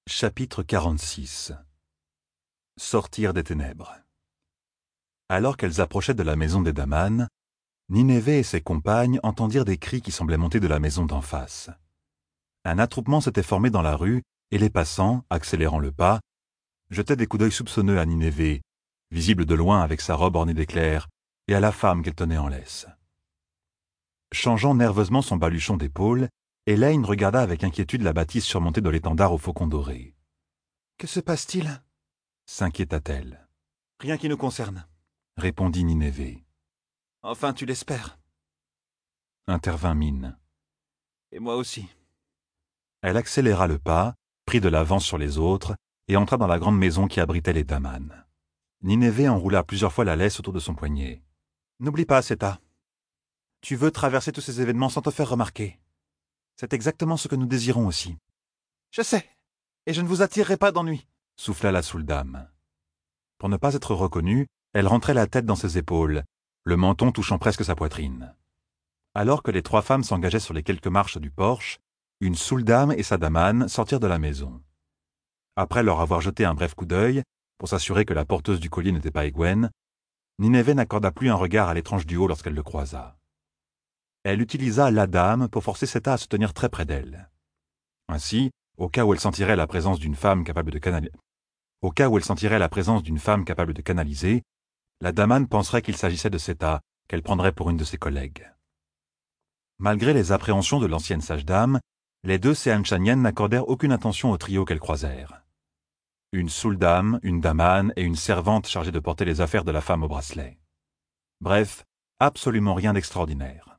Chapitre 46 Sortir des ténèbres. Alors qu'elles approchaient de la maison des Daman, Ninévé et ses compagnes entendirent des cris qui semblaient monter de la maison d'en face. Un attroupement s'était formé dans la rue et les passants, accélérant le pas, jetaient des coups d'œil soupçonneux à Ninévé, visible de loin avec sa robe ornée d'éclairs, et à la femme qu'elle tenait en laisse. Changeant nerveusement son baluchon d'épaule, Elaine regarda avec inquiétude la bâtisse surmontée de l'étendard au faucon doré. « Que se passe-t-il » s'inquiéta-t-elle. « Rien qui nous concerne. » répondit Ninévé. « Enfin, tu l'espères. » intervint Mine. « Et moi aussi. » Elle accéléra le pas, prit de l'avance sur les autres, et entra dans la grande maison qui abritait les Daman. Ninévé enroula plusieurs fois la laisse autour de son poignet. « N'oublie pas, Seta. Tu veux traverser tous ces événements sans te faire remarquer. C'est exactement ce que nous désirons aussi. »« Je sais, et je ne vous attirerai pas d'ennui. » souffla la Souldame. Pour ne pas être reconnue, elle rentrait la tête dans ses épaules, le menton touchant presque sa poitrine. Alors que les trois femmes s'engageaient sur les quelques marches du porche, une Souldame et sa Daman sortirent de la maison. Après leur avoir jeté un bref coup d'œil, pour s'assurer que la porteuse du collier n'était pas Egwene, Ninévé n'accorda plus un regard à l'étrange duo lorsqu'elle le croisa. Elle utilisa la dame pour forcer Seta à se tenir très près d'elle. Ainsi, au cas où elle sentirait la présence d'une femme capable de canaliser, la Daman penserait qu'il s'agissait de Seta, qu'elle prendrait pour une de ses collègues. Malgré les appréhensions de l'ancienne sage-dame, les deux Seanchaniennes n'accordèrent aucune attention au trio qu'elles croisèrent. Une Souldame, une Daman et une servante chargée de porter les affaires de la femme au bracelet. Bref, absolument rien d'extraordinaire.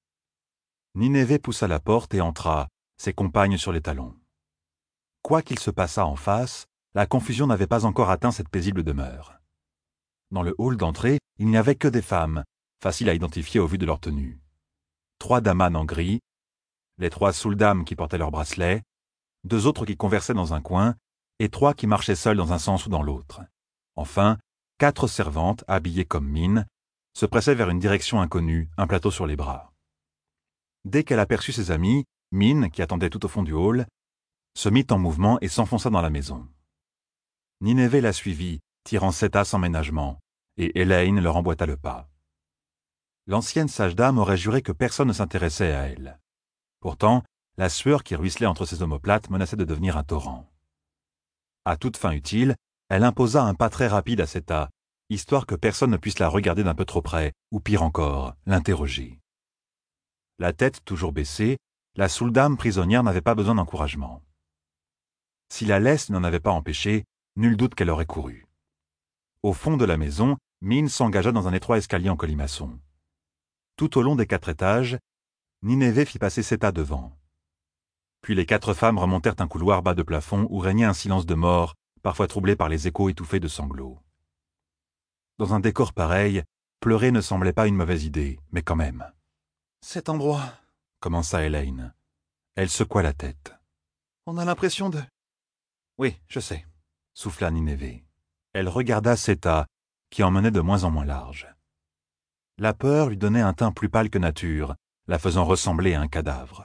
Ninévé poussa la porte et entra, ses compagnes sur les talons. Quoi qu'il se passât en face, la confusion n'avait pas encore atteint cette paisible demeure. Dans le hall d'entrée, il n'y avait que des femmes, faciles à identifier au vu de leur tenue. 3 Daman en gris, les 3 Souldames qui portaient leurs bracelets, 2 autres qui conversaient dans un coin, et 3 qui marchaient seules dans un sens ou dans l'autre. Enfin, 4 servantes, habillées comme Mine, se pressaient vers une direction inconnue, un plateau sur les bras. Dès qu'elle aperçut ses amis, Mine, qui attendait tout au fond du hall, se mit en mouvement et s'enfonça dans la maison. Ninévé la suivit, tirant Seta sans ménagement, et Elaine leur emboîta le pas. L'ancienne sage-dame aurait juré que personne ne s'intéressait à elle. Pourtant, la sueur qui ruisselait entre ses omoplates menaçait de devenir un torrent. À toute fin utile, elle imposa un pas très rapide à Seta, histoire que personne ne puisse la regarder d'un peu trop près, ou pire encore, l'interroger. La tête toujours baissée, la Souldame prisonnière n'avait pas besoin d'encouragement. Si la laisse n'en avait pas empêché, nul doute qu'elle aurait couru. Au fond de la maison, Mine s'engagea dans un étroit escalier en colimaçon. Tout au long des 4 étages, Ninévé fit passer Seta devant. Puis les 4 femmes remontèrent un couloir bas de plafond où régnait un silence de mort, parfois troublé par les échos étouffés de sanglots. Dans un décor pareil, pleurer ne semblait pas une mauvaise idée, mais quand même. « Cet endroit, » commença Elaine. Elle secoua la tête. « on a l'impression de... » « Oui, je sais. » souffla Ninévé. Elle regarda Seta, qui en menait de moins en moins large. La peur lui donnait un teint plus pâle que nature, la faisant ressembler à un cadavre.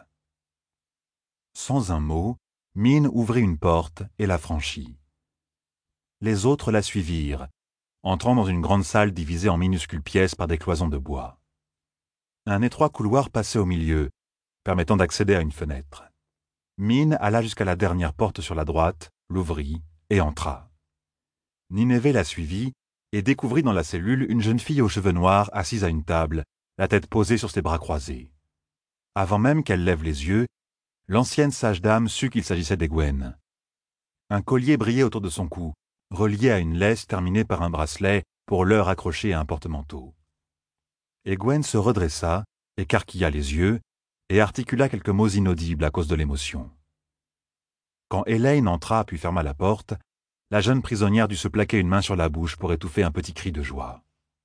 Sans un mot, Mine ouvrit une porte et la franchit. Les autres la suivirent, entrant dans une grande salle divisée en minuscules pièces par des cloisons de bois. Un étroit couloir passait au milieu, permettant d'accéder à une fenêtre. Mine alla jusqu'à la dernière porte sur la droite, l'ouvrit et entra. Ninévé la suivit et découvrit dans la cellule une jeune fille aux cheveux noirs assise à une table, la tête posée sur ses bras croisés. Avant même qu'elle lève les yeux, l'ancienne sage-dame sut qu'il s'agissait d'Egwene. Un collier brillait autour de son cou, relié à une laisse terminée par un bracelet pour l'heure accroché à un porte-manteau. Egwene se redressa, écarquilla les yeux et articula quelques mots inaudibles à cause de l'émotion. Quand Elaine entra puis ferma la porte, la jeune prisonnière dut se plaquer une main sur la bouche pour étouffer un petit cri de joie.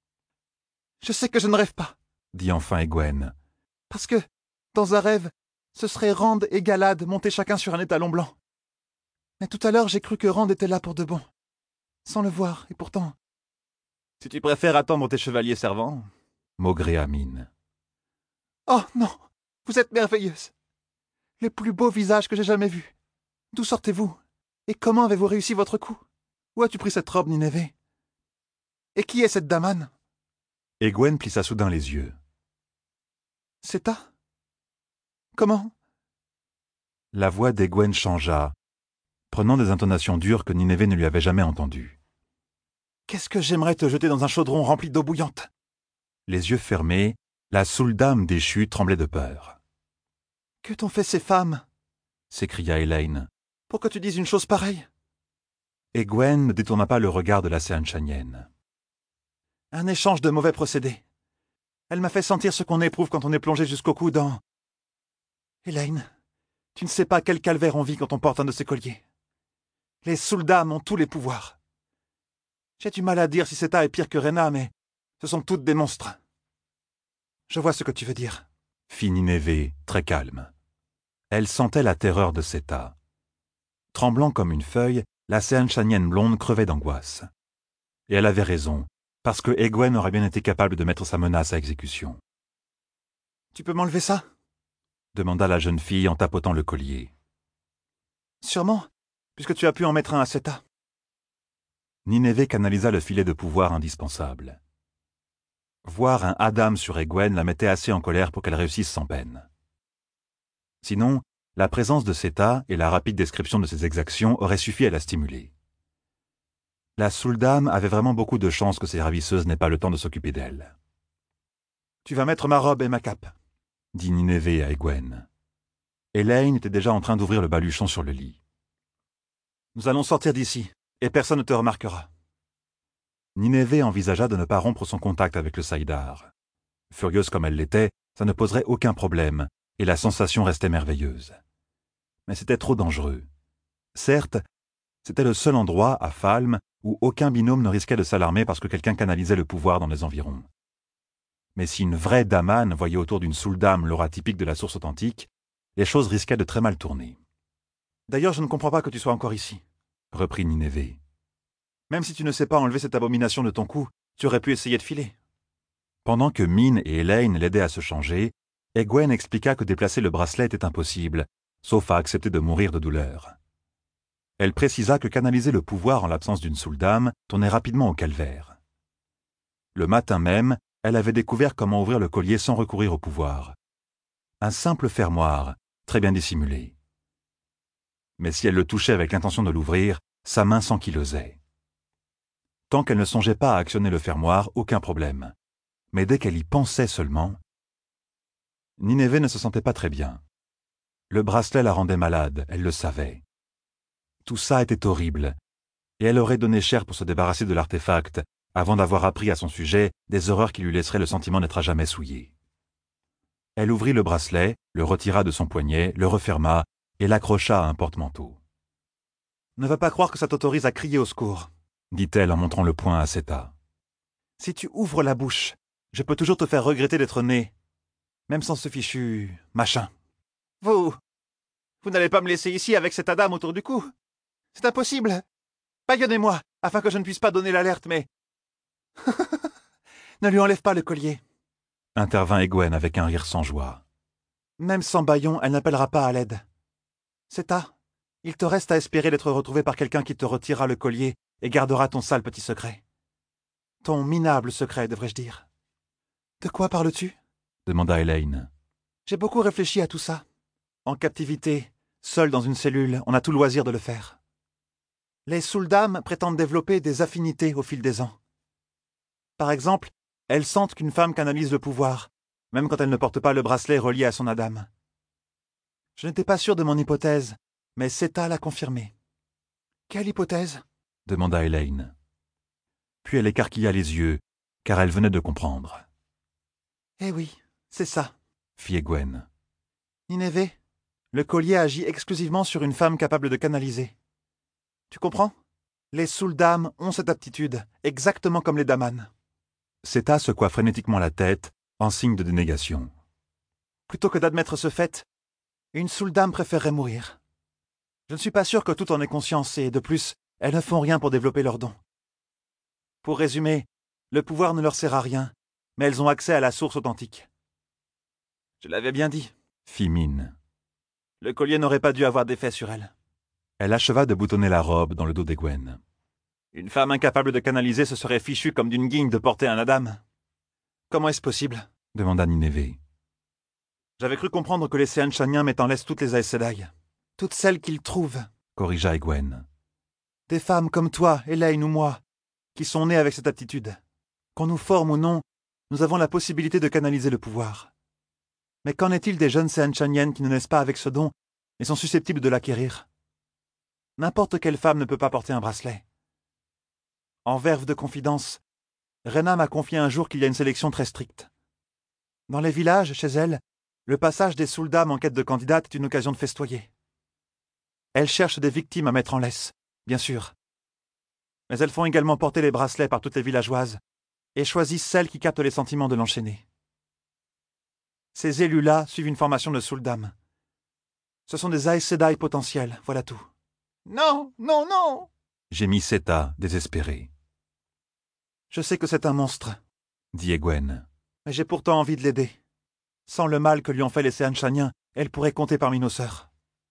« Je sais que je ne rêve pas, » dit enfin Egwene. « parce que, dans un rêve, ce serait Rand et Galad montés chacun sur un étalon blanc. Mais tout à l'heure, j'ai cru que Rand était là pour de bon, sans le voir, et pourtant... » « Si tu préfères attendre tes chevaliers servants... » maugréa Mine. « Oh non, vous êtes merveilleuse. Les plus beaux visages que j'ai jamais vus. D'où sortez-vous » Et comment avez-vous réussi votre coup? Où as-tu pris cette robe, Ninévé? Et qui est cette damane? Egwene plissa soudain les yeux. Seta? Comment? La voix d'Egwene changea, prenant des intonations dures que Ninévé ne lui avait jamais entendues. Qu'est-ce que j'aimerais te jeter dans un chaudron rempli d'eau bouillante? Les yeux fermés, la saoule dame déchue tremblait de peur. Que t'ont fait ces femmes? S'écria Elaine. Pour que tu dises une chose pareille? Egwene ne détourna pas le regard de la Seanchanienne. Un échange de mauvais procédés. Elle m'a fait sentir ce qu'on éprouve quand on est plongé jusqu'au cou dans... Elaine, tu ne sais pas quel calvaire on vit quand on porte un de ces colliers. Les Souldam ont tous les pouvoirs. J'ai du mal à dire si Seta est pire que Rena, mais ce sont toutes des monstres. Je vois ce que tu veux dire. Fit Ninévé, très calme. Elle sentait la terreur de Seta. Tremblant comme une feuille, la Seanchanienne blonde crevait d'angoisse. Et elle avait raison, parce que Egwene aurait bien été capable de mettre sa menace à exécution. « Tu peux m'enlever ça ?» demanda la jeune fille en tapotant le collier. « Sûrement, puisque tu as pu en mettre un à Seta. » Ninévé canalisa le filet de pouvoir indispensable. Voir un Adam sur Egwene la mettait assez en colère pour qu'elle réussisse sans peine. Sinon, la présence de Seta et la rapide description de ses exactions auraient suffi à la stimuler. La Souldam avait vraiment beaucoup de chance que ses ravisseuses n'aient pas le temps de s'occuper d'elle. « Tu vas mettre ma robe et ma cape, » dit Ninévé à Egwene. Elaine était déjà en train d'ouvrir le baluchon sur le lit. « Nous allons sortir d'ici, et personne ne te remarquera. » Ninévé envisagea de ne pas rompre son contact avec le Saïdar. Furieuse comme elle l'était, ça ne poserait aucun problème, et la sensation restait merveilleuse. Mais c'était trop dangereux. Certes, c'était le seul endroit, à Falme, où aucun binôme ne risquait de s'alarmer parce que quelqu'un canalisait le pouvoir dans les environs. Mais si une vraie damane voyait autour d'une Souldam l'aura typique de la source authentique, les choses risquaient de très mal tourner. « D'ailleurs, je ne comprends pas que tu sois encore ici, » reprit Ninévé. « Même si tu ne sais pas enlever cette abomination de ton cou, tu aurais pu essayer de filer. » Pendant que Mine et Elaine l'aidaient à se changer, Egwene expliqua que déplacer le bracelet était impossible, sauf à accepter de mourir de douleur. Elle précisa que canaliser le pouvoir en l'absence d'une Souldam tournait rapidement au calvaire. Le matin même, elle avait découvert comment ouvrir le collier sans recourir au pouvoir. Un simple fermoir, très bien dissimulé. Mais si elle le touchait avec l'intention de l'ouvrir, sa main s'ankylosait. Tant qu'elle ne songeait pas à actionner le fermoir, aucun problème. Mais dès qu'elle y pensait seulement... Ninévé ne se sentait pas très bien. Le bracelet la rendait malade, elle le savait. Tout ça était horrible, et elle aurait donné cher pour se débarrasser de l'artefact, avant d'avoir appris à son sujet des horreurs qui lui laisseraient le sentiment d'être à jamais souillée. Elle ouvrit le bracelet, le retira de son poignet, le referma, et l'accrocha à un porte-manteau. « Ne va pas croire que ça t'autorise à crier au secours, » dit-elle en montrant le poing à Seta. « Si tu ouvres la bouche, je peux toujours te faire regretter d'être né, même sans ce fichu machin. Vous n'allez pas me laisser ici avec cette dame autour du cou? C'est impossible. Bâillonnez-moi, afin que je ne puisse pas donner l'alerte, mais... Ne lui enlève pas le collier, intervint Egwene avec un rire sans joie. Même sans bâillon, elle n'appellera pas à l'aide. Seta, il te reste à espérer d'être retrouvé par quelqu'un qui te retirera le collier et gardera ton sale petit secret. Ton minable secret, devrais-je dire. De quoi parles-tu? Demanda Elaine. J'ai beaucoup réfléchi à tout ça. En captivité, seul dans une cellule, on a tout loisir de le faire. Les Souldam prétendent développer des affinités au fil des ans. Par exemple, elles sentent qu'une femme canalise le pouvoir, même quand elle ne porte pas le bracelet relié à son Adam. Je n'étais pas sûr de mon hypothèse, mais Seta l'a confirmé. Quelle hypothèse? Demanda Elaine. Puis elle écarquilla les yeux, car elle venait de comprendre. Eh oui, c'est ça, fit Egwene. Ninévé, le collier agit exclusivement sur une femme capable de canaliser. Tu comprends? Les Souldam ont cette aptitude, exactement comme les Daman. Seta secoua frénétiquement la tête, en signe de dénégation. Plutôt que d'admettre ce fait, une Souldam préférerait mourir. Je ne suis pas sûr que tout en ait conscience et, de plus, elles ne font rien pour développer leurs dons. Pour résumer, le pouvoir ne leur sert à rien, mais elles ont accès à la source authentique. Je l'avais bien dit, fit Mine. Le collier n'aurait pas dû avoir d'effet sur elles. Elle acheva de boutonner la robe dans le dos d'Egwene. Une femme incapable de canaliser se serait fichue comme d'une guigne de porter un Adam. Comment est-ce possible? Demanda Nineveh. J'avais cru comprendre que les Seanchaniens mettent en laisse toutes les Aes Sedai. Toutes celles qu'ils trouvent. Corrigea Egwene. Des femmes comme toi, Elaine ou moi, qui sont nées avec cette aptitude. Qu'on nous forme ou non, nous avons la possibilité de canaliser le pouvoir. Mais qu'en est-il des jeunes Seanchaniennes qui ne naissent pas avec ce don et sont susceptibles de l'acquérir? N'importe quelle femme ne peut pas porter un bracelet. En verve de confidence, Rena m'a confié un jour qu'il y a une sélection très stricte. Dans les villages, chez elle, le passage des soldats en quête de candidates est une occasion de festoyer. Elles cherchent des victimes à mettre en laisse, bien sûr. Mais elles font également porter les bracelets par toutes les villageoises et choisissent celles qui captent les sentiments de l'enchaîné. Ces élus-là suivent une formation de Suldam. Ce sont des Aes Sedai potentiels, voilà tout. Non, non, non! Gémit Seta, désespéré. Je sais que c'est un monstre, dit Egwene. mais j'ai pourtant envie de l'aider. Sans le mal que lui ont fait les Seanchaniens, elle pourrait compter parmi nos sœurs.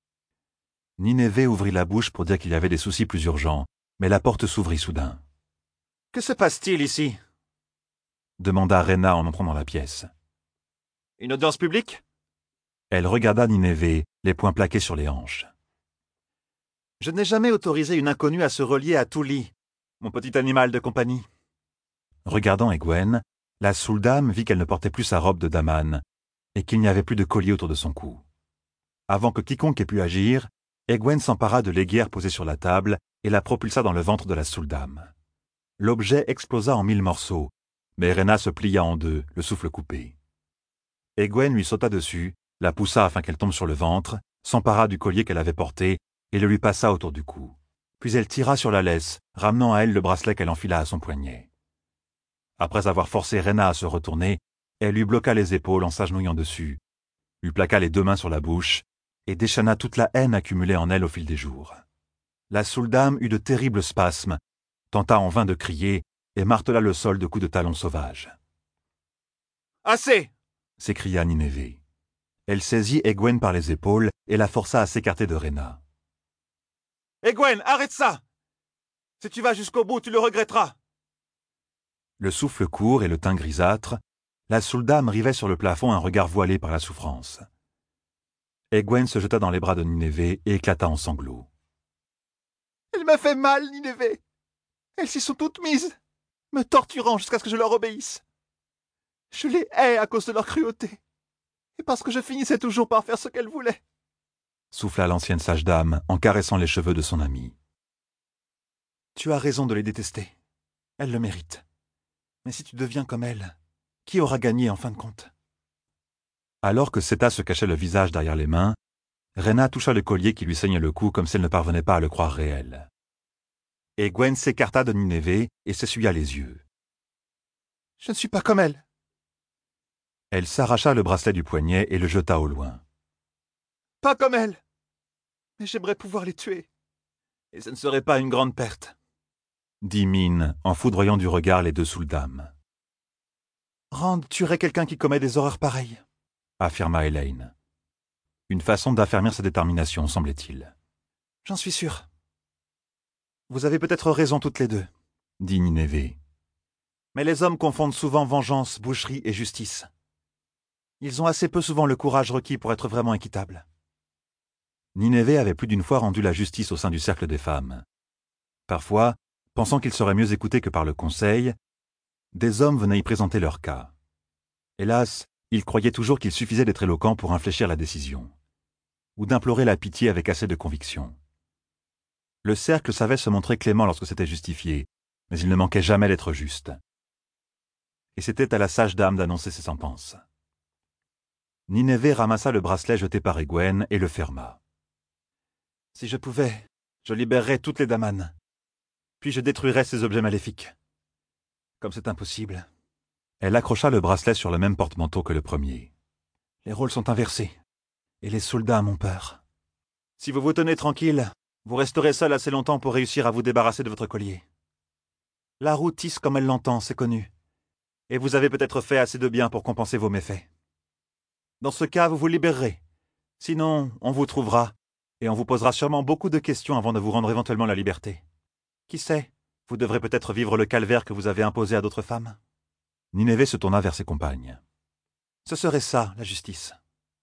Nineveh ouvrit la bouche pour dire qu'il y avait des soucis plus urgents, mais la porte s'ouvrit soudain. « Que se passe-t-il ici ?» demanda Rena en entrant dans la pièce. « Une audience publique ?» Elle regarda Nineveh, les poings plaqués sur les hanches. « Je n'ai jamais autorisé une inconnue à se relier à Tuli, mon petit animal de compagnie. » Regardant Egwene, la Suldam vit qu'elle ne portait plus sa robe de daman et qu'il n'y avait plus de collier autour de son cou. Avant que quiconque ait pu agir, Egwene s'empara de l'aiguière posée sur la table et la propulsa dans le ventre de la Suldam. L'objet explosa en 1000 morceaux, mais Rena se plia en deux, le souffle coupé. Egwene lui sauta dessus, la poussa afin qu'elle tombe sur le ventre, s'empara du collier qu'elle avait porté et le lui passa autour du cou. Puis elle tira sur la laisse, ramenant à elle le bracelet qu'elle enfila à son poignet. Après avoir forcé Rena à se retourner, elle lui bloqua les épaules en s'agenouillant dessus, lui plaqua les deux mains sur la bouche et déchaîna toute la haine accumulée en elle au fil des jours. La Suldam eut de terribles spasmes, tenta en vain de crier et martela le sol de coups de talons sauvages. « Assez !» s'écria Nineveh. Elle saisit Egwene par les épaules et la força à s'écarter de Rena. « Egwene, arrête ça! Si tu vas jusqu'au bout, tu le regretteras !» Le souffle court et le teint grisâtre, la Suldam rivait sur le plafond un regard voilé par la souffrance. Egwene se jeta dans les bras de Nineveh et éclata en sanglots. « Elle m'a fait mal, Nineveh. Elles s'y sont toutes mises, me torturant jusqu'à ce que je leur obéisse. Je les hais à cause de leur cruauté, et parce que je finissais toujours par faire ce qu'elles voulaient. » souffla l'ancienne sage-dame en caressant les cheveux de son amie. « Tu as raison de les détester. Elles le méritent. Mais si tu deviens comme elles, qui aura gagné en fin de compte ?» Alors que Seta se cachait le visage derrière les mains, Rena toucha le collier qui lui saignait le cou comme si elle ne parvenait pas à le croire réel. Egwene s'écarta de Nineveh et s'essuya les yeux. « Je ne suis pas comme elle. » Elle s'arracha le bracelet du poignet et le jeta au loin. « Pas comme elle. Mais j'aimerais pouvoir les tuer. Et ce ne serait pas une grande perte. » dit Min en foudroyant du regard les deux Suldam. « Rand tuerait quelqu'un qui commet des horreurs pareilles, » affirma Elaine. Une façon d'affermir sa détermination, semblait-il. « J'en suis sûr. Vous avez peut-être raison toutes les deux, » dit Nineveh. « Mais les hommes confondent souvent vengeance, boucherie et justice. Ils ont assez peu souvent le courage requis pour être vraiment équitables. » Nineveh avait plus d'une fois rendu la justice au sein du cercle des femmes. Parfois, pensant qu'il serait mieux écouté que par le conseil, des hommes venaient y présenter leur cas. Hélas, il croyait toujours qu'il suffisait d'être éloquent pour infléchir la décision, ou d'implorer la pitié avec assez de conviction. Le cercle savait se montrer clément lorsque c'était justifié, mais il ne manquait jamais d'être juste. Et c'était à la sage-dame d'annoncer ses sentences. Nineveh ramassa le bracelet jeté par Egwene et le ferma. « Si je pouvais, je libérerais toutes les damanes. Puis je détruirais ces objets maléfiques. Comme c'est impossible. » Elle accrocha le bracelet sur le même porte-manteau que le premier. « Les rôles sont inversés, et les soldats ont peur. Si vous vous tenez tranquille, vous resterez seul assez longtemps pour réussir à vous débarrasser de votre collier. La roue tisse comme elle l'entend, c'est connu. Et vous avez peut-être fait assez de bien pour compenser vos méfaits. Dans ce cas, vous vous libérerez. Sinon, on vous trouvera, Et on vous posera sûrement beaucoup de questions avant de vous rendre éventuellement la liberté. Qui sait, vous devrez peut-être vivre le calvaire que vous avez imposé à d'autres femmes. Nineveh se tourna vers ses compagnes. Ce serait ça, la justice.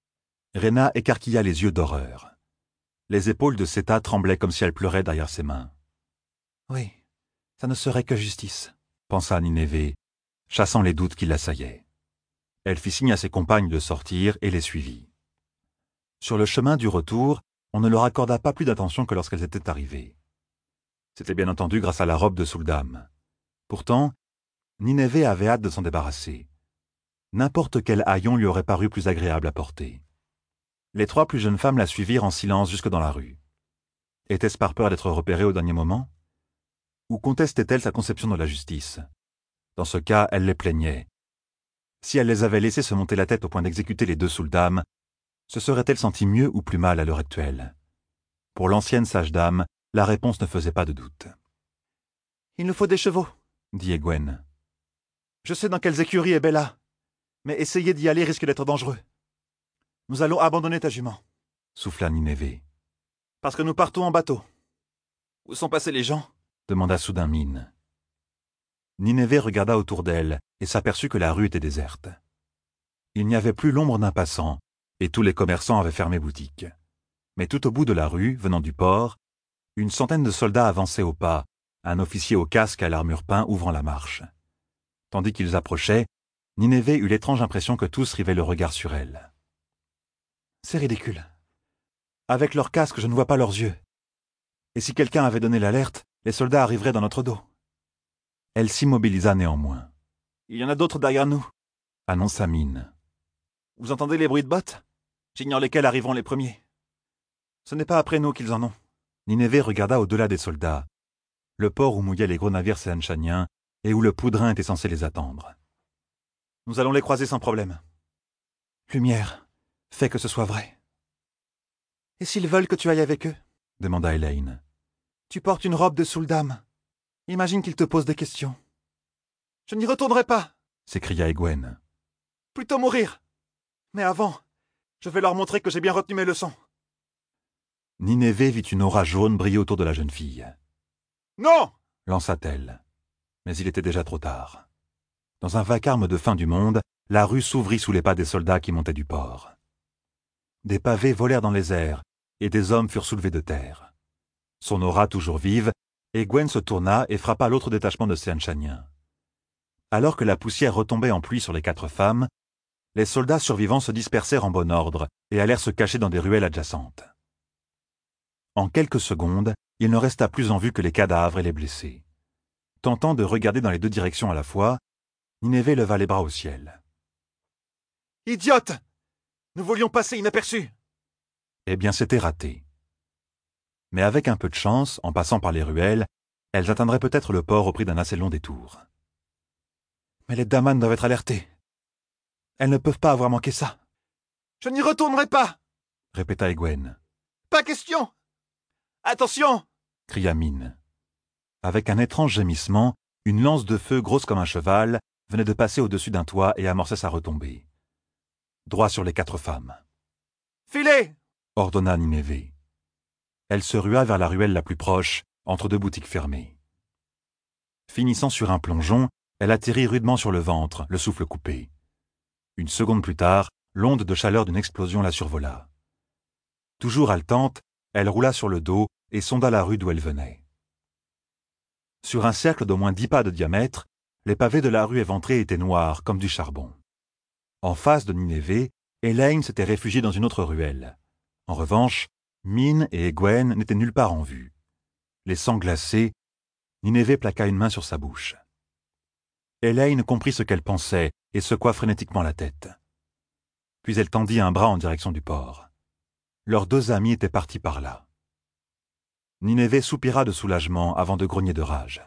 Rhéna écarquilla les yeux d'horreur. Les épaules de Séta tremblaient comme si elle pleurait derrière ses mains. Oui, ça ne serait que justice, pensa Nineveh, chassant les doutes qui l'assaillaient. Elle fit signe à ses compagnes de sortir et les suivit. Sur le chemin du retour, on ne leur accorda pas plus d'attention que lorsqu'elles étaient arrivées. C'était bien entendu grâce à la robe de Souldam. Pourtant, Nineveh avait hâte de s'en débarrasser. N'importe quel haillon lui aurait paru plus agréable à porter. Les 3 plus jeunes femmes la suivirent en silence jusque dans la rue. Était-ce par peur d'être repérée au dernier moment? Ou contestait-elle sa conception de la justice? Dans ce cas, elle les plaignait. Si elle les avait laissés se monter la tête au point d'exécuter les 2 Souldam, se serait-elle sentie mieux ou plus mal à l'heure actuelle? Pour l'ancienne sage-dame, la réponse ne faisait pas de doute. « Il nous faut des chevaux, » dit Egwene. « Je sais dans quelles écuries est Bella, mais essayer d'y aller risque d'être dangereux. Nous allons abandonner ta jument, » souffla Nineveh. « Parce que nous partons en bateau. »« Où sont passés les gens ?» demanda soudain Mine. Nineveh regarda autour d'elle et s'aperçut que la rue était déserte. Il n'y avait plus l'ombre d'un passant, et tous les commerçants avaient fermé boutique. Mais tout au bout de la rue, venant du port, une centaine de soldats avançaient au pas, un officier au casque et à l'armure peint ouvrant la marche. Tandis qu'ils approchaient, Nineveh eut l'étrange impression que tous rivaient le regard sur elle. « C'est ridicule. Avec leurs casques, je ne vois pas leurs yeux. Et si quelqu'un avait donné l'alerte, les soldats arriveraient dans notre dos. » Elle s'immobilisa néanmoins. « Il y en a d'autres derrière nous, » annonça Mine. « Vous entendez les bruits de bottes? J'ignore lesquels arriveront les premiers. Ce n'est pas après nous qu'ils en ont. » Nineveh regarda au-delà des soldats, le port où mouillaient les gros navires séanchaniens et où le poudrin était censé les attendre. « Nous allons les croiser sans problème. »« Lumière, fais que ce soit vrai. »« Et s'ils veulent que tu ailles avec eux ?» demanda Elaine. « Tu portes une robe de Souldam. Imagine qu'ils te posent des questions. »« Je n'y retournerai pas !» s'écria Egwene. « Plutôt mourir. Mais avant, je vais leur montrer que j'ai bien retenu mes leçons. » Nineveh vit une aura jaune briller autour de la jeune fille. « Non !» lança-t-elle. Mais il était déjà trop tard. Dans un vacarme de fin du monde, la rue s'ouvrit sous les pas des soldats qui montaient du port. Des pavés volèrent dans les airs, et des hommes furent soulevés de terre. Son aura toujours vive, Egwene se tourna et frappa l'autre détachement de Séanchaniens. Alors que la poussière retombait en pluie sur les 4 femmes, les soldats survivants se dispersèrent en bon ordre et allèrent se cacher dans des ruelles adjacentes. En quelques secondes, il ne resta plus en vue que les cadavres et les blessés. Tentant de regarder dans les 2 directions à la fois, Nineveh leva les bras au ciel. « Idiote! Nous voulions passer inaperçus !» Eh bien, c'était raté. Mais avec un peu de chance, en passant par les ruelles, elles atteindraient peut-être le port au prix d'un assez long détour. « Mais les Daman doivent être alertées. Elles ne peuvent pas avoir manqué ça. »« Je n'y retournerai pas !» répéta Egwene. « Pas question !»« Attention !» cria Mine. Avec un étrange gémissement, une lance de feu grosse comme un cheval venait de passer au-dessus d'un toit et amorçait sa retombée. Droit sur les 4 femmes. « Filez !» ordonna Nineveh. Elle se rua vers la ruelle la plus proche, entre 2 boutiques fermées. Finissant sur un plongeon, elle atterrit rudement sur le ventre, le souffle coupé. Une seconde plus tard, l'onde de chaleur d'une explosion la survola. Toujours haletante, elle roula sur le dos et sonda la rue d'où elle venait. Sur un cercle d'au moins 10 pas de diamètre, les pavés de la rue éventrée étaient noirs comme du charbon. En face de Nineveh, Elaine s'était réfugiée dans une autre ruelle. En revanche, Mine et Egwene n'étaient nulle part en vue. Les sangs glacés, Nineveh plaqua une main sur sa bouche. Elaine comprit ce qu'elle pensait et secoua frénétiquement la tête. Puis elle tendit un bras en direction du port. Leurs 2 amis étaient partis par là. Nineveh soupira de soulagement avant de grogner de rage.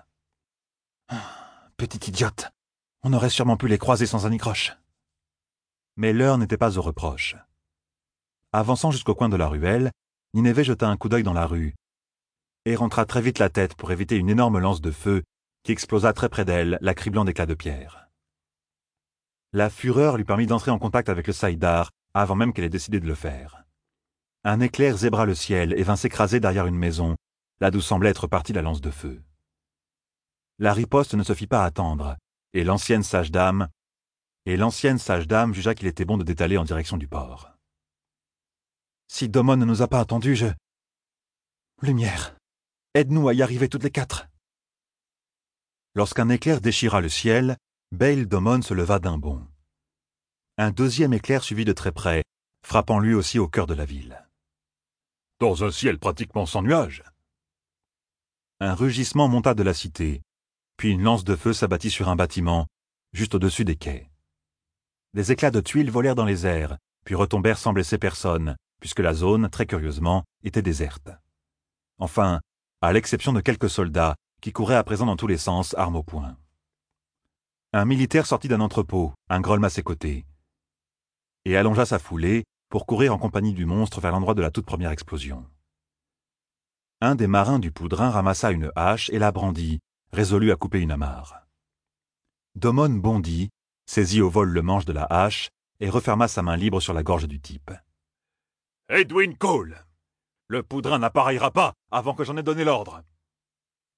« Petite idiote, on aurait sûrement pu les croiser sans anicroche. » Mais l'heure n'était pas aux reproches. Avançant jusqu'au coin de la ruelle, Nineveh jeta un coup d'œil dans la rue et rentra très vite la tête pour éviter une énorme lance de feu qui explosa très près d'elle, la criblant d'éclats de pierre. La fureur lui permit d'entrer en contact avec le saïdar avant même qu'elle ait décidé de le faire. Un éclair zébra le ciel et vint s'écraser derrière une maison, là d'où semblait être partie la lance de feu. La riposte ne se fit pas attendre, et l'ancienne sage-dame jugea qu'il était bon de détaler en direction du port. « Si Domon ne nous a pas attendus, Lumière, aide-nous à y arriver toutes les 4. » Lorsqu'un éclair déchira le ciel, Bail Domon se leva d'un bond. Un deuxième éclair suivit de très près, frappant lui aussi au cœur de la ville. Dans un ciel pratiquement sans nuages. Un rugissement monta de la cité, puis une lance de feu s'abattit sur un bâtiment, juste au-dessus des quais. Des éclats de tuiles volèrent dans les airs, puis retombèrent sans blesser personne, puisque la zone, très curieusement, était déserte. Enfin, à l'exception de quelques soldats, qui couraient à présent dans tous les sens, armes au poing. Un militaire sortit d'un entrepôt, un grolm à ses côtés, et allongea sa foulée pour courir en compagnie du monstre vers l'endroit de la toute première explosion. Un des marins du Poudrin ramassa une hache et la brandit, résolu à couper une amarre. Domon bondit, saisit au vol le manche de la hache et referma sa main libre sur la gorge du type. « Edwin Cole, le Poudrin n'appareillera pas avant que j'en ai donné l'ordre. »« Capitaine !»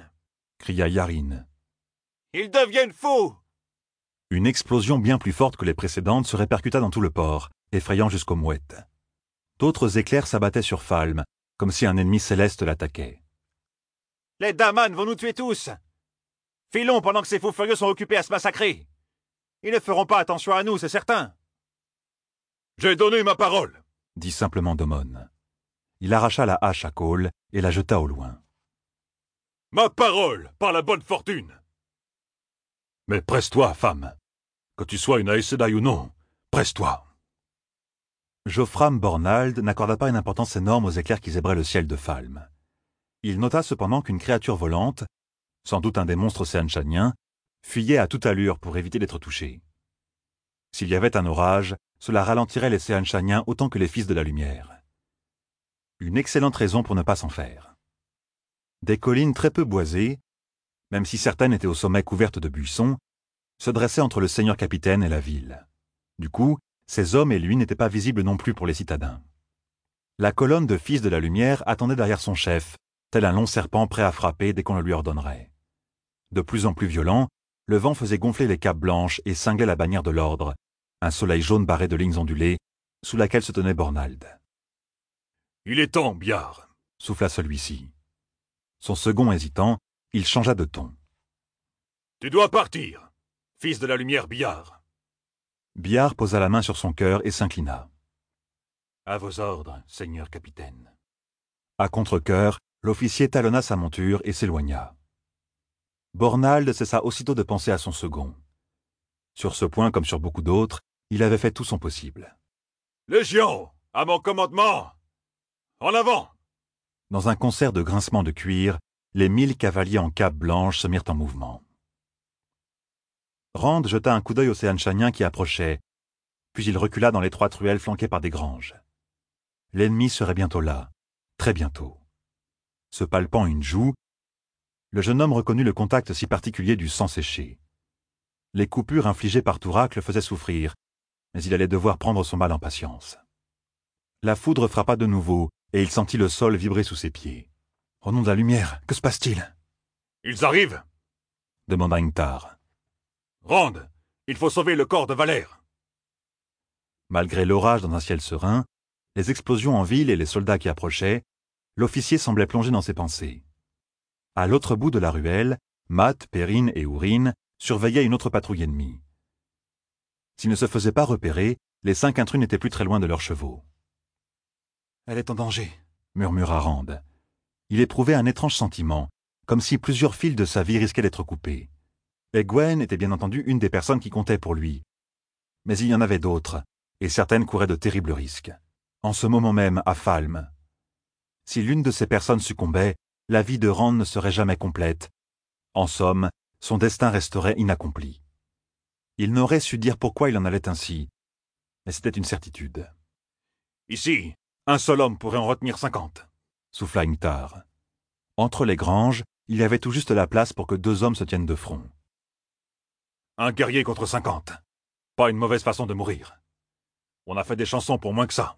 cria Yarin. « Ils deviennent fous !» Une explosion bien plus forte que les précédentes se répercuta dans tout le port, effrayant jusqu'aux mouettes. D'autres éclairs s'abattaient sur Falm, comme si un ennemi céleste l'attaquait. « Les Daman vont nous tuer tous! Filons pendant que ces fous furieux sont occupés à se massacrer! Ils ne feront pas attention à nous, c'est certain! »« J'ai donné ma parole !» dit simplement Domon. Il arracha la hache à Cole et la jeta au loin. « Ma parole, par la bonne fortune !»« Mais presse-toi, femme! Que tu sois une Aes Sedai ou non, presse-toi !» Geoffram Bornald n'accorda pas une importance énorme aux éclairs qui zébraient le ciel de Falm. Il nota cependant qu'une créature volante, sans doute un des monstres séanchaniens, fuyait à toute allure pour éviter d'être touché. S'il y avait un orage, cela ralentirait les séanchaniens autant que les fils de la lumière. Une excellente raison pour ne pas s'en faire. Des collines très peu boisées, même si certaines étaient au sommet couvertes de buissons, se dressaient entre le seigneur capitaine et la ville. Du coup, ces hommes et lui n'étaient pas visibles non plus pour les citadins. La colonne de fils de la lumière attendait derrière son chef, tel un long serpent prêt à frapper dès qu'on le lui ordonnerait. De plus en plus violent, le vent faisait gonfler les capes blanches et cinglait la bannière de l'ordre, un soleil jaune barré de lignes ondulées, sous laquelle se tenait Bornald. « Il est temps, Biard !» souffla celui-ci. Son second hésitant, il changea de ton. « Tu dois partir, fils de la lumière Biard !» Biard posa la main sur son cœur et s'inclina. « À vos ordres, seigneur capitaine. » À contre-cœur, l'officier talonna sa monture et s'éloigna. Bornald cessa aussitôt de penser à son second. Sur ce point, comme sur beaucoup d'autres, il avait fait tout son possible. « Légion, à mon commandement! En avant !» Dans un concert de grincements de cuir, les 1000 cavaliers en capes blanches se mirent en mouvement. Rand jeta un coup d'œil au séanchanien qui approchait, puis il recula dans l'étroite ruelle flanquée par des granges. L'ennemi serait bientôt là, très bientôt. Se palpant une joue, le jeune homme reconnut le contact si particulier du sang séché. Les coupures infligées par Tourak le faisaient souffrir, mais il allait devoir prendre son mal en patience. La foudre frappa de nouveau, et il sentit le sol vibrer sous ses pieds. « Au nom de la lumière, que se passe-t-il ?»« Ils arrivent !» demanda Ingtar. « Rand, il faut sauver le corps de Valère !» Malgré l'orage dans un ciel serein, les explosions en ville et les soldats qui approchaient, l'officier semblait plongé dans ses pensées. À l'autre bout de la ruelle, Matt, Perrine et Ourine surveillaient une autre patrouille ennemie. S'ils ne se faisaient pas repérer, les 5 intrus n'étaient plus très loin de leurs chevaux. « Elle est en danger », murmura Rand. Il éprouvait un étrange sentiment, comme si plusieurs fils de sa vie risquaient d'être coupés. Egwene était bien entendu une des personnes qui comptaient pour lui. Mais il y en avait d'autres, et certaines couraient de terribles risques. En ce moment même, à Falm. Si l'une de ces personnes succombait, la vie de Rand ne serait jamais complète. En somme, son destin resterait inaccompli. Il n'aurait su dire pourquoi il en allait ainsi, mais c'était une certitude. « Ici, un seul homme pourrait en retenir 50, » souffla Ingtar. Entre les granges, il y avait tout juste la place pour que 2 hommes se tiennent de front. « Un guerrier contre 50. Pas une mauvaise façon de mourir. On a fait des chansons pour moins que ça. »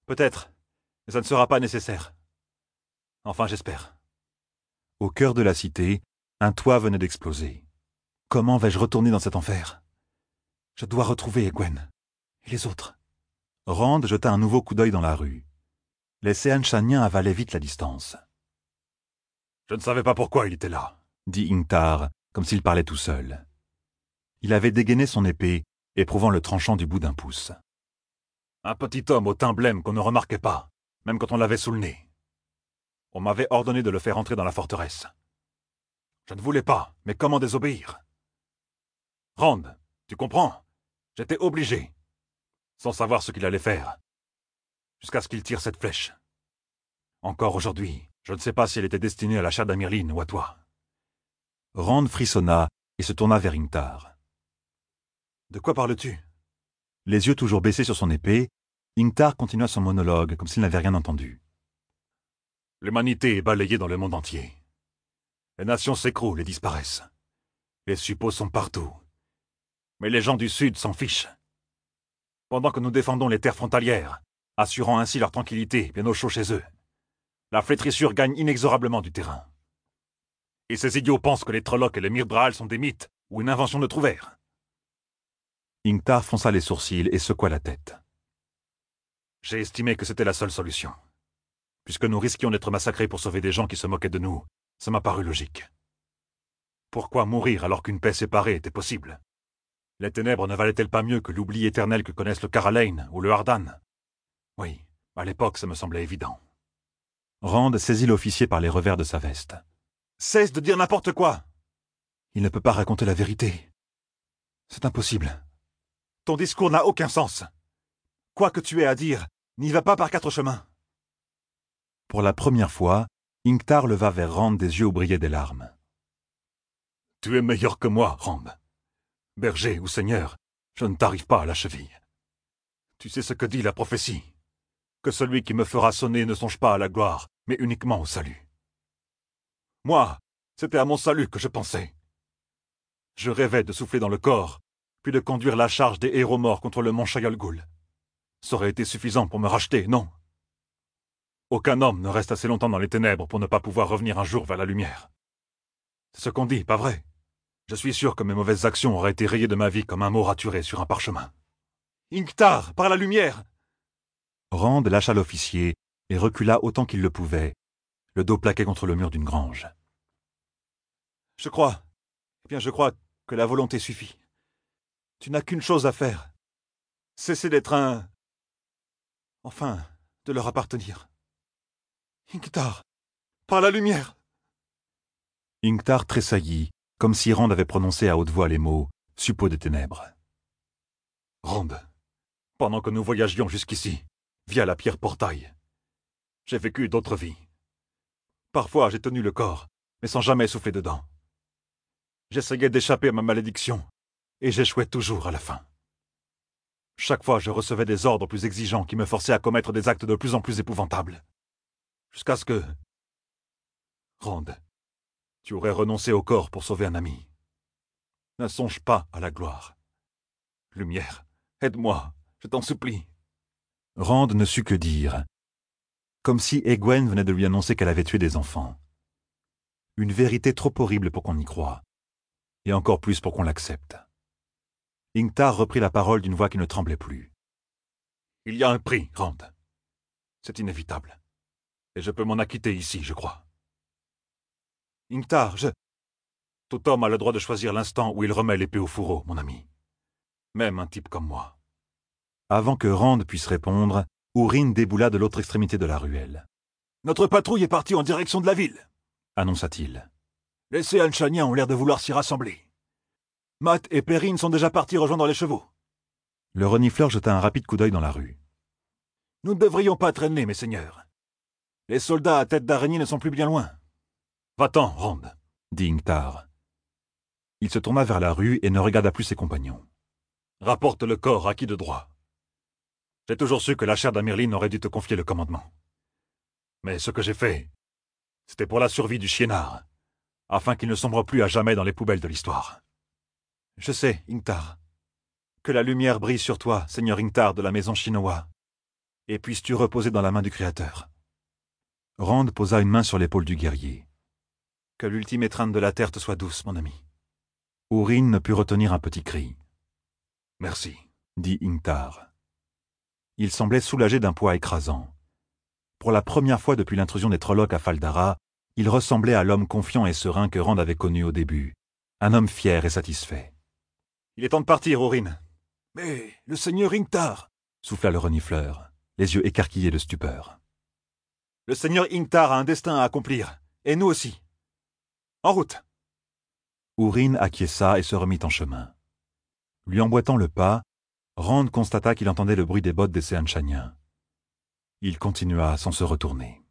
Peut-être, mais ça ne sera pas nécessaire. Enfin, j'espère. Au cœur de la cité, un toit venait d'exploser. Comment vais-je retourner dans cet enfer? Je dois retrouver Egwene. Et les autres? Rand jeta un nouveau coup d'œil dans la rue. Les Seanchaniens avalaient vite la distance. Je ne savais pas pourquoi il était là, dit Ingtar, comme s'il parlait tout seul. Il avait dégainé son épée, éprouvant le tranchant du bout d'un pouce. Un petit homme au teint blême qu'on ne remarquait pas, même quand on l'avait sous le nez. On m'avait ordonné de le faire entrer dans la forteresse. Je ne voulais pas, mais comment désobéir? Rand, tu comprends? J'étais obligé, sans savoir ce qu'il allait faire, jusqu'à ce qu'il tire cette flèche. Encore aujourd'hui, je ne sais pas si elle était destinée à la chair d'Amirline ou à toi. Rand frissonna et se tourna vers Ingtar. De quoi parles-tu? Les yeux toujours baissés sur son épée, Ingtar continua son monologue comme s'il n'avait rien entendu. L'humanité est balayée dans le monde entier. Les nations s'écroulent et disparaissent. Les suppôts sont partout. Mais les gens du Sud s'en fichent. Pendant que nous défendons les terres frontalières, assurant ainsi leur tranquillité bien au chaud chez eux, la flétrissure gagne inexorablement du terrain. Et ces idiots pensent que les Trollocs et les Myrddraal sont des mythes ou une invention de Trouvert. Ingtar fronça les sourcils et secoua la tête. J'ai estimé que c'était la seule solution. Puisque nous risquions d'être massacrés pour sauver des gens qui se moquaient de nous, ça m'a paru logique. Pourquoi mourir alors qu'une paix séparée était possible? Les ténèbres ne valaient-elles pas mieux que l'oubli éternel que connaissent le Karalein ou le Hardan? Oui, à l'époque ça me semblait évident. Rand saisit l'officier par les revers de sa veste. Cesse de dire n'importe quoi! Il ne peut pas raconter la vérité. C'est impossible. Ton discours n'a aucun sens. Quoi que tu aies à dire, n'y va pas par quatre chemins. Pour la première fois, Ingtar leva vers Rand des yeux où brillaient des larmes. Tu es meilleur que moi, Rand. Berger ou seigneur, je ne t'arrive pas à la cheville. Tu sais ce que dit la prophétie? Que celui qui me fera sonner ne songe pas à la gloire, mais uniquement au salut. Moi, c'était à mon salut que je pensais. Je rêvais de souffler dans le corps, puis de conduire la charge des héros morts contre le mont Shayol Ghul. Ça aurait été suffisant pour me racheter, non? Aucun homme ne reste assez longtemps dans les ténèbres pour ne pas pouvoir revenir un jour vers la lumière. C'est ce qu'on dit, pas vrai? Je suis sûr que mes mauvaises actions auraient été rayées de ma vie comme un mot raturé sur un parchemin. Ingtar, par la lumière! Rand lâcha l'officier et recula autant qu'il le pouvait, le dos plaqué contre le mur d'une grange. Je crois que la volonté suffit. Tu n'as qu'une chose à faire. Cesser d'être un... Enfin, de leur appartenir. Ingtar, par la lumière! Ingtar tressaillit, comme si Rand avait prononcé à haute voix les mots « suppôt des ténèbres ». Rand, pendant que nous voyagions jusqu'ici, via la pierre portail, j'ai vécu d'autres vies. Parfois j'ai tenu le corps, mais sans jamais souffler dedans. J'essayais d'échapper à ma malédiction, et j'échouais toujours à la fin. Chaque fois je recevais des ordres plus exigeants qui me forçaient à commettre des actes de plus en plus épouvantables. Jusqu'à ce que... Rand, tu aurais renoncé au corps pour sauver un ami. Ne songe pas à la gloire. Lumière, aide-moi, je t'en supplie. Rand ne sut que dire, comme si Egwene venait de lui annoncer qu'elle avait tué des enfants. Une vérité trop horrible pour qu'on y croie, et encore plus pour qu'on l'accepte. Ingtar reprit la parole d'une voix qui ne tremblait plus. Il y a un prix, Rand. C'est inévitable. Et je peux m'en acquitter ici, je crois. Ingtar, Tout homme a le droit de choisir l'instant où il remet l'épée au fourreau, mon ami. Même un type comme moi. Avant que Rand puisse répondre, Ourine déboula de l'autre extrémité de la ruelle. « Notre patrouille est partie en direction de la ville !» annonça-t-il. « Les Seanchaniens ont l'air de vouloir s'y rassembler. Matt et Perrine sont déjà partis rejoindre les chevaux. » Le renifleur jeta un rapide coup d'œil dans la rue. « Nous ne devrions pas traîner, mes seigneurs. Les soldats à tête d'araignée ne sont plus bien loin. »« Va-t'en, Rand, » dit Ingtar. Il se tourna vers la rue et ne regarda plus ses compagnons. « Rapporte le corps à qui de droit. J'ai toujours su que la chair d'Amirline aurait dû te confier le commandement. Mais ce que j'ai fait, c'était pour la survie du Chienard, afin qu'il ne sombre plus à jamais dans les poubelles de l'histoire. Je sais, Ingtar, que la lumière brille sur toi, seigneur Ingtar de la maison Shinoa. et puisses-tu reposer dans la main du Créateur. Rand posa une main sur l'épaule du guerrier. Que l'ultime étreinte de la terre te soit douce, mon ami. Urine ne put retenir un petit cri. Merci, dit Ingtar. Il semblait soulagé d'un poids écrasant. Pour la première fois depuis l'intrusion des Trollocs à Faldara, il ressemblait à l'homme confiant et serein que Rand avait connu au début, un homme fier et satisfait. Il est temps de partir, Urine. Mais le seigneur Ingtar, souffla le renifleur, les yeux écarquillés de stupeur. Le seigneur Ingtar a un destin à accomplir, et nous aussi. En route. Urine acquiesça et se remit en chemin. Lui emboîtant le pas, Rand constata qu'il entendait le bruit des bottes des Seanchaniens. Il continua sans se retourner.